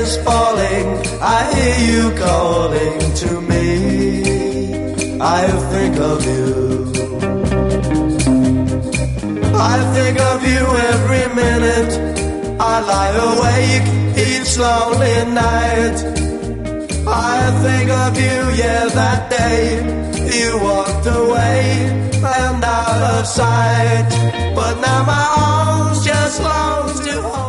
is falling, I hear you calling to me. I think of you. I think of you every minute. I lie awake each lonely night. I think of you, yeah, that day you walked away and out of sight. But now my arms just long to hold